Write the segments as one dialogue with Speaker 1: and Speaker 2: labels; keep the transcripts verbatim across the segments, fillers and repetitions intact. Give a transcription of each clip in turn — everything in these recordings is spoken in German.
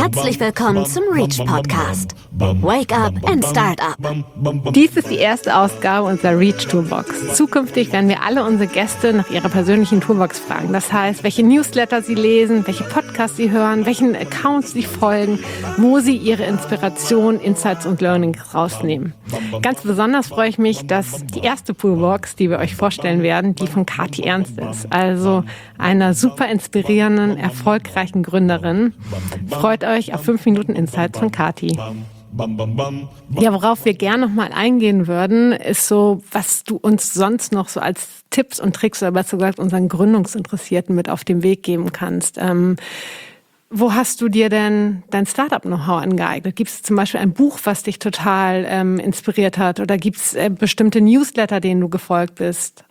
Speaker 1: Herzlich willkommen zum Reach Podcast. Wake up and start up.
Speaker 2: Dies ist die erste Ausgabe unserer Reach Toolbox. Zukünftig werden wir alle unsere Gäste nach ihrer persönlichen Toolbox fragen. Das heißt, welche Newsletter sie lesen, welche Podcasts sie hören, welchen Accounts sie folgen, wo sie ihre Inspiration, Insights und Learnings rausnehmen. Ganz besonders freue ich mich, dass die erste Toolbox, die wir euch vorstellen werden, die von Kathi Ernst ist. Also einer super inspirierenden, erfolgreichen Gründerin. Freut euch auf fünf Minuten Insights von Kathi. Ja, worauf wir gerne noch mal eingehen würden, ist so, was du uns sonst noch so als Tipps und Tricks oder besser gesagt unseren Gründungsinteressierten mit auf den Weg geben kannst. Ähm, wo hast du dir denn dein Startup-Know-how angeeignet? Gibt es zum Beispiel ein Buch, was dich total ähm, inspiriert hat? Oder gibt es äh, bestimmte Newsletter, denen du gefolgt bist?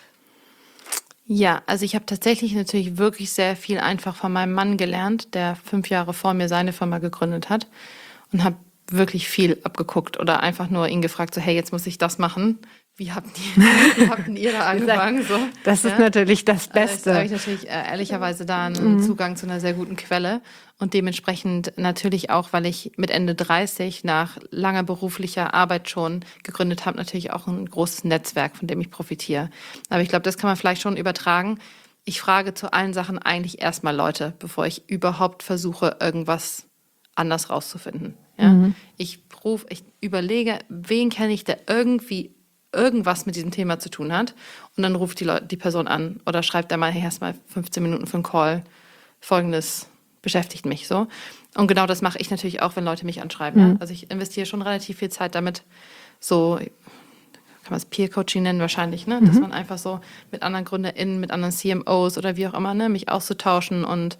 Speaker 3: Ja, also ich habe tatsächlich natürlich wirklich sehr viel einfach von meinem Mann gelernt, der fünf Jahre vor mir seine Firma gegründet hat, und habe wirklich viel abgeguckt oder einfach nur ihn gefragt, so hey, jetzt muss ich das machen. Wie habt ihr, wie habt ihr da angefangen? So,
Speaker 2: das ist
Speaker 3: ja?
Speaker 2: natürlich das Beste.
Speaker 3: Also ich habe natürlich äh, ehrlicherweise da einen mhm. Zugang zu einer sehr guten Quelle und dementsprechend natürlich auch, weil ich mit Ende dreißig nach langer beruflicher Arbeit schon gegründet habe, natürlich auch ein großes Netzwerk, von dem ich profitiere. Aber ich glaube, das kann man vielleicht schon übertragen. Ich frage zu allen Sachen eigentlich erstmal Leute, bevor ich überhaupt versuche, irgendwas anders rauszufinden. Ja? Mhm. Ich ruf, ich überlege, wen kenne ich, der irgendwie irgendwas mit diesem Thema zu tun hat, und dann ruft die, Leute, die Person an oder schreibt da mal, hey, erst mal fünfzehn Minuten für einen Call, folgendes beschäftigt mich so. Und genau das mache ich natürlich auch, wenn Leute mich anschreiben. Mhm. Ja? Also ich investiere schon relativ viel Zeit damit, so kann man es Peer-Coaching nennen wahrscheinlich, ne? Mhm. Dass man einfach so mit anderen GründerInnen, mit anderen C M Os oder wie auch immer, ne, mich auszutauschen und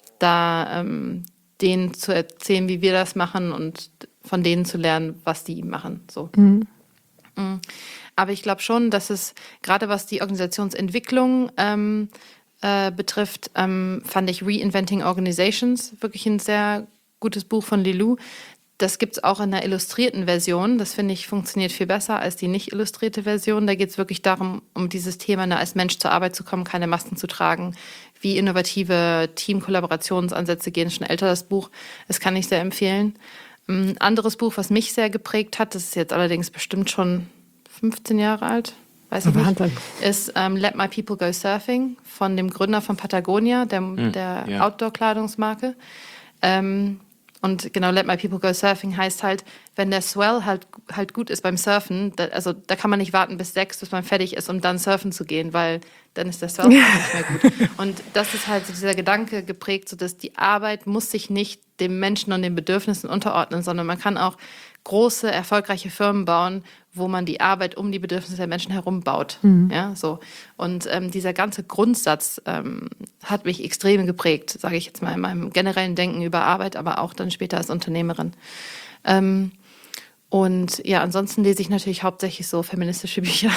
Speaker 3: da ähm, denen zu erzählen, wie wir das machen und von denen zu lernen, was die machen. So. Mhm. Mhm. Aber ich glaube schon, dass es, gerade was die Organisationsentwicklung ähm, äh, betrifft, ähm, fand ich Reinventing Organizations wirklich ein sehr gutes Buch von Lilou. Das gibt es auch in der illustrierten Version. Das finde ich funktioniert viel besser als die nicht illustrierte Version. Da geht es wirklich darum, um dieses Thema, ne, als Mensch zur Arbeit zu kommen, keine Masken zu tragen, wie innovative Team-Kollaborationsansätze gehen. Schon älter das Buch. Das kann ich sehr empfehlen. Ein anderes Buch, was mich sehr geprägt hat, das ist jetzt allerdings bestimmt schon fünfzehn Jahre alt, weiß ich nicht, ist ähm, Let My People Go Surfing von dem Gründer von Patagonia, der, mm, der yeah. Outdoor-Kleidungsmarke. Ähm, und genau, Let My People Go Surfing heißt halt, wenn der Swell halt, halt gut ist beim Surfen, da, also da kann man nicht warten bis sechs, bis man fertig ist, um dann surfen zu gehen, weil dann ist der Swell nicht mehr gut. Und das ist halt so dieser Gedanke geprägt, so dass die Arbeit muss sich nicht dem Menschen und den Bedürfnissen unterordnen, sondern man kann auch große, erfolgreiche Firmen bauen, wo man die Arbeit um die Bedürfnisse der Menschen herum baut. Mhm. Ja, so. Und ähm, dieser ganze Grundsatz ähm, hat mich extrem geprägt, sage ich jetzt mal, in meinem generellen Denken über Arbeit, aber auch dann später als Unternehmerin. Ähm, und ja, ansonsten lese ich natürlich hauptsächlich so feministische Bücher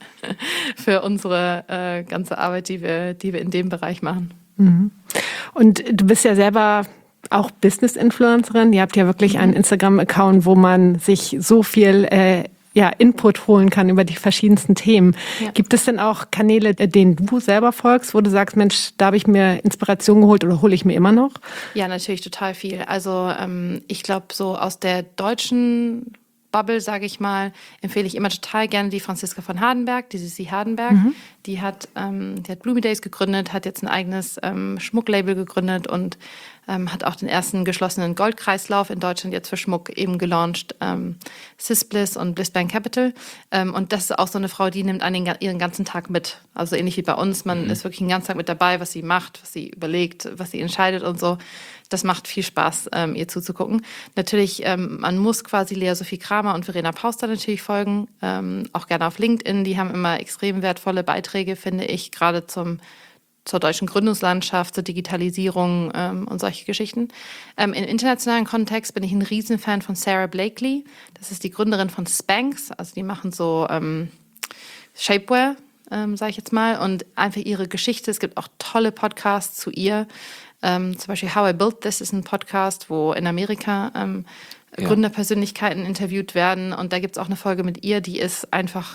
Speaker 3: für unsere äh, ganze Arbeit, die wir, die wir in dem Bereich machen.
Speaker 2: Mhm. Und du bist ja selber auch Business-Influencerin. Ihr habt ja wirklich einen Instagram-Account, wo man sich so viel äh, ja, Input holen kann über die verschiedensten Themen. Ja. Gibt es denn auch Kanäle, denen du selber folgst, wo du sagst, Mensch, da habe ich mir Inspiration geholt oder hole ich mir immer noch?
Speaker 3: Ja, natürlich total viel. Also ähm, ich glaube, so aus der deutschen Bubble, sage ich mal, empfehle ich immer total gerne die Franziska von Hardenberg, die Sissi Hardenberg. Mhm. Die hat, ähm, die hat Bloomy Days gegründet, hat jetzt ein eigenes ähm, Schmucklabel gegründet und ähm, hat auch den ersten geschlossenen Goldkreislauf in Deutschland jetzt für Schmuck eben gelauncht, ähm, Sisbliss und Blissbank Capital. Ähm, und das ist auch so eine Frau, die nimmt einen, ihren ganzen Tag mit. Also ähnlich wie bei uns, man mhm. ist wirklich den ganzen Tag mit dabei, was sie macht, was sie überlegt, was sie entscheidet und so. Das macht viel Spaß, ähm, ihr zuzugucken. Natürlich, ähm, man muss quasi Lea Sophie Kramer und Verena Pauster natürlich folgen. Ähm, auch gerne auf LinkedIn. Die haben immer extrem wertvolle Beiträge, finde ich, gerade zum zur deutschen Gründungslandschaft, zur Digitalisierung ähm, und solche Geschichten. Ähm, im internationalen Kontext bin ich ein Riesenfan von Sarah Blakely. Das ist die Gründerin von Spanx. Also die machen so ähm, Shapewear, ähm, sage ich jetzt mal. Und einfach ihre Geschichte. Es gibt auch tolle Podcasts zu ihr. Ähm, zum Beispiel How I Built This ist ein Podcast, wo in Amerika ähm, ja. Gründerpersönlichkeiten interviewt werden. Und da gibt es auch eine Folge mit ihr, die ist einfach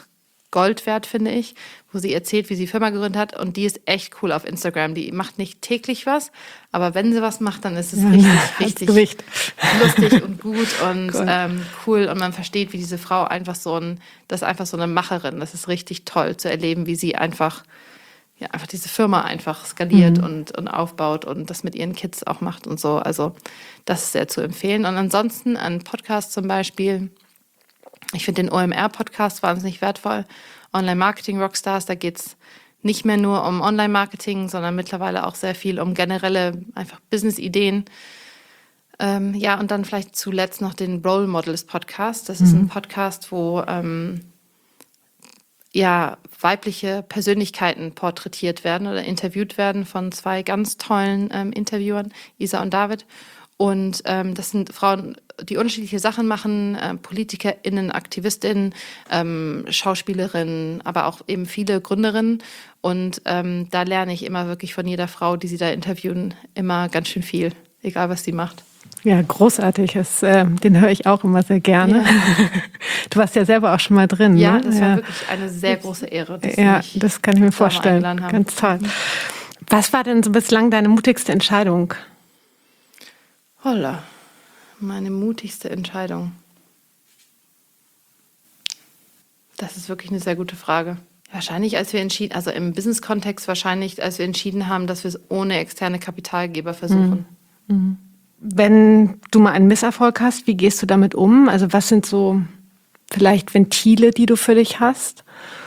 Speaker 3: Gold wert, finde ich, wo sie erzählt, wie sie die Firma gegründet hat. Und die ist echt cool auf Instagram. Die macht nicht täglich was, aber wenn sie was macht, dann ist es
Speaker 2: Ja,
Speaker 3: richtig, richtig
Speaker 2: Gewicht.
Speaker 3: lustig und gut und
Speaker 2: Cool.
Speaker 3: ähm, cool. Und man versteht, wie diese Frau einfach so ein, das ist einfach so eine Macherin. Das ist richtig toll zu erleben, wie sie einfach, ja, einfach diese Firma einfach skaliert
Speaker 2: Mhm.
Speaker 3: und, und aufbaut und das mit ihren Kids auch macht und so. Also das ist sehr zu empfehlen. Und ansonsten ein Podcast zum Beispiel. Ich finde den O M R-Podcast wahnsinnig wertvoll. Online-Marketing-Rockstars, da geht es nicht mehr nur um Online-Marketing, sondern mittlerweile auch sehr viel um generelle einfach Business-Ideen. Ähm, ja, und dann vielleicht zuletzt noch den Role Models-Podcast. Das ist ein Podcast, wo ähm, ja, weibliche Persönlichkeiten porträtiert werden oder interviewt werden von zwei ganz tollen ähm, Interviewern, Isa und David. Und ähm, das sind Frauen, die unterschiedliche Sachen machen, äh, PolitikerInnen, AktivistInnen, ähm, Schauspielerinnen, aber auch eben viele Gründerinnen. Und ähm, da lerne ich immer wirklich von jeder Frau, die sie da interviewen, immer ganz schön viel, egal was sie macht.
Speaker 2: Ja, großartig. Das, äh, den höre ich auch immer sehr gerne. Du warst ja selber auch schon mal drin.
Speaker 3: Ja,
Speaker 2: ne?
Speaker 3: das war wirklich eine sehr große Ehre. Dass sie
Speaker 2: Ja,
Speaker 3: mich
Speaker 2: das kann ich mir
Speaker 3: da mal
Speaker 2: vorstellen.
Speaker 3: eingeladen haben.
Speaker 2: Ganz toll. Was war denn so bislang deine mutigste Entscheidung?
Speaker 3: Holla, meine mutigste Entscheidung. Das ist wirklich eine sehr gute Frage. Wahrscheinlich, als wir entschieden, also im Business-Kontext wahrscheinlich, als wir entschieden haben, dass wir es ohne externe Kapitalgeber versuchen.
Speaker 2: Wenn du mal einen Misserfolg hast, wie gehst du damit um? Also was sind so vielleicht Ventile, die du für dich hast?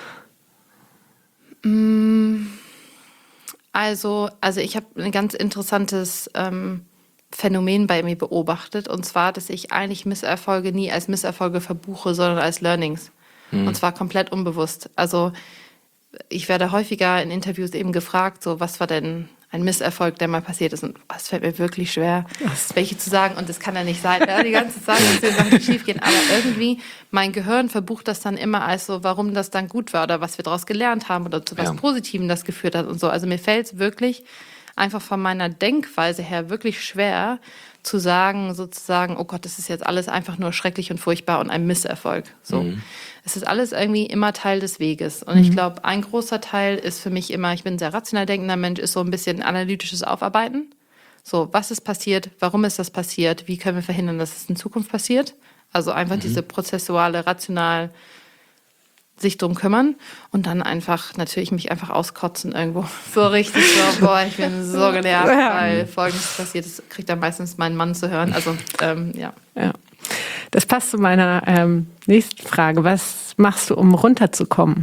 Speaker 3: Also, also ich habe ein ganz interessantes ähm, Phänomen bei mir beobachtet. Und zwar, dass ich eigentlich Misserfolge nie als Misserfolge verbuche, sondern als Learnings. Und zwar komplett unbewusst. Also ich werde häufiger in Interviews eben gefragt, so was war denn ein Misserfolg, der mal passiert ist. Und es fällt mir wirklich schwer, welche zu sagen. Und das kann ja nicht sein, ja, die ganze Zeit, dass die Sachen schief gehen. Aber irgendwie, mein Gehirn verbucht das dann immer als so, warum das dann gut war oder was wir daraus gelernt haben oder zu was
Speaker 4: Ja.
Speaker 3: Positivem das geführt hat und so. Also mir fällt es wirklich einfach von meiner Denkweise her wirklich schwer zu sagen, sozusagen, oh Gott, das ist jetzt alles einfach nur schrecklich und furchtbar und ein Misserfolg. So. Es ist alles irgendwie immer Teil des Weges. Und ich glaube, ein großer Teil ist für mich immer, ich bin ein sehr rational denkender Mensch, ist so ein bisschen analytisches Aufarbeiten. So, was ist passiert? Warum ist das passiert? Wie können wir verhindern, dass es in Zukunft passiert? Also einfach diese prozessuale, rational sich drum kümmern und dann einfach natürlich mich einfach auskotzen irgendwo. So richtig so, boah, ich bin so genervt, weil Folgendes passiert ist, kriegt dann meistens mein Mann zu hören. Also, ähm, ja.
Speaker 2: Ja. Das passt zu meiner ähm, nächsten Frage. Was machst du, um runterzukommen?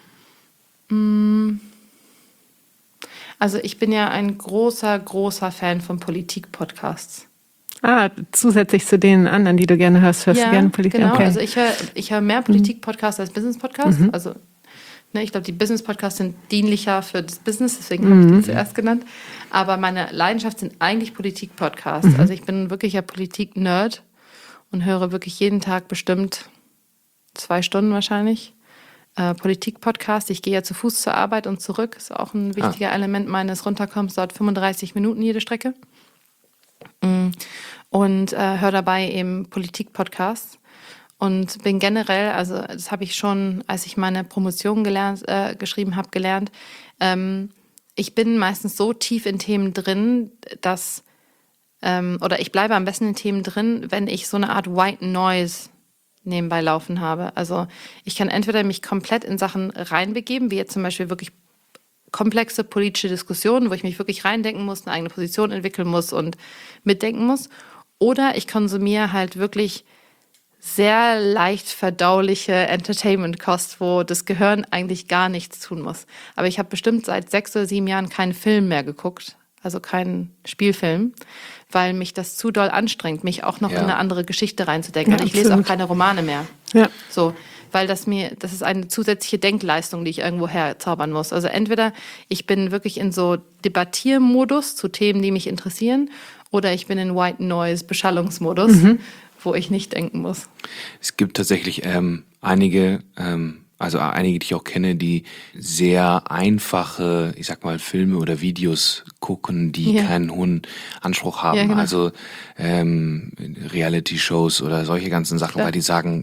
Speaker 3: Also ich bin ja ein großer, großer Fan von Politik-Podcasts.
Speaker 2: Ah, zusätzlich zu den anderen, die du gerne hörst, hörst du gerne Politik?
Speaker 3: Genau.
Speaker 2: Okay.
Speaker 3: Also ich höre ich hör mehr Politik-Podcasts als Business-Podcasts. Also ne, ich glaube, die Business-Podcasts sind dienlicher für das Business, deswegen habe ich die zuerst genannt. Aber meine Leidenschaft sind eigentlich Politik-Podcasts. Also ich bin wirklich ein Politik-Nerd und höre wirklich jeden Tag bestimmt zwei Stunden wahrscheinlich äh, Politik-Podcast. Ich gehe ja zu Fuß zur Arbeit und zurück. Ist auch ein wichtiger Element meines Runterkommens. Dauert fünfunddreißig Minuten jede Strecke. Mm. Und äh, höre dabei eben Politik-Podcasts. Und bin generell, also das habe ich schon, als ich meine Promotion gelernt, äh, geschrieben habe, gelernt. Ähm, ich bin meistens so tief in Themen drin, dass Ähm, oder ich bleibe am besten in Themen drin, wenn ich so eine Art White Noise nebenbei laufen habe. Also ich kann entweder mich komplett in Sachen reinbegeben, wie jetzt zum Beispiel wirklich komplexe politische Diskussionen, wo ich mich wirklich reindenken muss, eine eigene Position entwickeln muss und mitdenken muss. Oder ich konsumiere halt wirklich sehr leicht verdauliche Entertainment-Kost, wo das Gehirn eigentlich gar nichts tun muss. Aber ich habe bestimmt seit sechs oder sieben Jahren keinen Film mehr geguckt, also keinen Spielfilm, weil mich das zu doll anstrengt, mich auch noch
Speaker 4: Ja.
Speaker 3: in eine andere Geschichte reinzudenken.
Speaker 2: Ja,
Speaker 3: Und ich lese auch
Speaker 2: absolut.
Speaker 3: keine Romane mehr.
Speaker 2: Ja.
Speaker 3: So, weil das mir, das ist eine zusätzliche Denkleistung, die ich irgendwo herzaubern muss. Also entweder ich bin wirklich in so Debattiermodus zu Themen, die mich interessieren, oder ich bin in White Noise Beschallungsmodus, wo ich nicht denken muss.
Speaker 4: Es gibt tatsächlich ähm, einige, ähm, also einige, die ich auch kenne, die sehr einfache, ich sag mal, Filme oder Videos gucken, die
Speaker 3: Ja.
Speaker 4: keinen hohen Anspruch haben.
Speaker 3: Ja, genau.
Speaker 4: Also ähm, Reality-Shows oder solche ganzen Sachen,
Speaker 3: Klar.
Speaker 4: weil die sagen,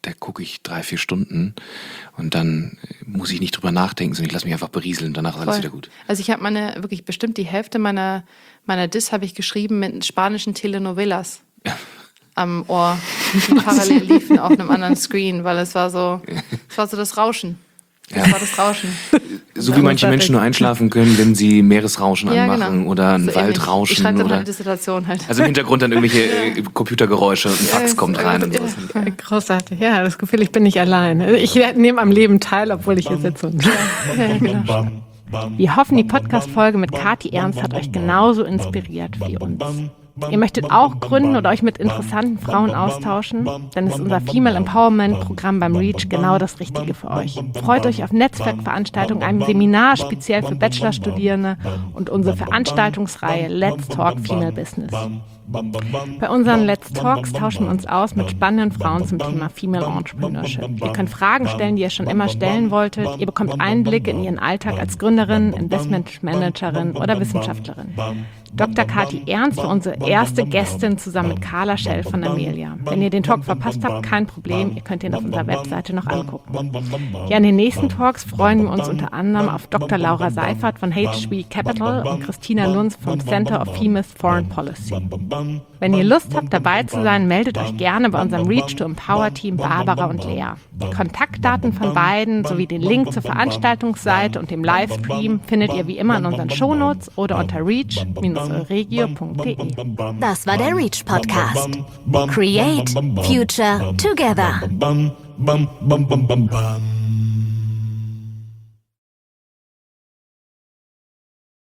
Speaker 4: da gucke ich drei, vier Stunden und dann muss ich nicht drüber nachdenken, sondern ich lasse mich einfach berieseln, danach ist alles wieder gut.
Speaker 3: Also ich habe meine, wirklich bestimmt die Hälfte meiner, meiner Diss habe ich geschrieben mit spanischen Telenovelas ja. am Ohr, die parallel liefen auf einem anderen Screen, weil es war so, es war so das Rauschen. Das
Speaker 4: ja.
Speaker 3: war das Rauschen.
Speaker 4: So wie manche Menschen nur einschlafen können, wenn sie Meeresrauschen ja, anmachen genau. oder ein
Speaker 3: so
Speaker 4: Waldrauschen.
Speaker 3: Ich schreibe dann
Speaker 4: oder
Speaker 3: halt die Dissertation halt.
Speaker 4: Also im Hintergrund dann irgendwelche äh, Computergeräusche und ein Fax
Speaker 3: ja,
Speaker 4: kommt rein
Speaker 3: ja,
Speaker 4: und sowas.
Speaker 2: Ja, großartig. Ja, das Gefühl, ich bin nicht allein. Ich nehme am Leben teil, obwohl ich hier sitze. Und ja, genau. Wir hoffen, die Podcast-Folge mit Kathi Ernst hat euch genauso inspiriert wie uns. Ihr möchtet auch gründen oder euch mit interessanten Frauen austauschen? Dann ist unser Female Empowerment Programm beim REACH genau das Richtige für euch. Freut euch auf Netzwerkveranstaltungen, einem Seminar speziell für Bachelorstudierende und unsere Veranstaltungsreihe Let's Talk Female Business. Bei unseren Let's Talks tauschen wir uns aus mit spannenden Frauen zum Thema Female Entrepreneurship. Ihr könnt Fragen stellen, die ihr schon immer stellen wolltet. Ihr bekommt Einblicke in ihren Alltag als Gründerin, Investmentmanagerin oder Wissenschaftlerin. Doktor Kathi Ernst war unsere erste Gästin zusammen mit Carla Schell von Amelia. Wenn ihr den Talk verpasst habt, kein Problem, ihr könnt ihn auf unserer Webseite noch angucken. Ja, in den nächsten Talks freuen wir uns unter anderem auf Doktor Laura Seifert von H V Capital und Christina Lunz vom Center of Female Foreign Policy. Wenn ihr Lust habt, dabei zu sein, meldet euch gerne bei unserem Reach to Empower Team Barbara und Lea. Die Kontaktdaten von beiden sowie den Link zur Veranstaltungsseite und dem Livestream findet ihr wie immer in unseren Shownotes oder unter reach Bindestrich regio Punkt de.
Speaker 1: Das war der REACH Podcast. Create Future Together.